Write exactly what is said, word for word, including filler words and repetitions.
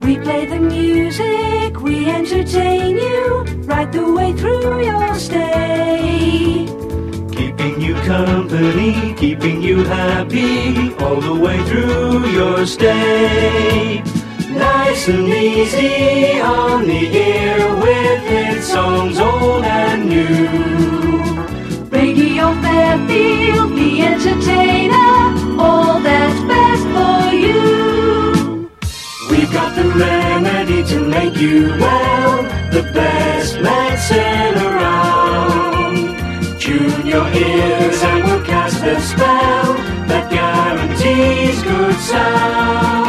We play the music, we entertain you right the way through your stay. Keeping you company, keeping you happy all the way through your stay. Nice and easy on the ear with hit songs old and new. Radio Fairfield, the entertainer, all that's best for you. We've got the remedy to make you well, the best medicine around. Tune your ears and we'll cast a spell that guarantees good sound.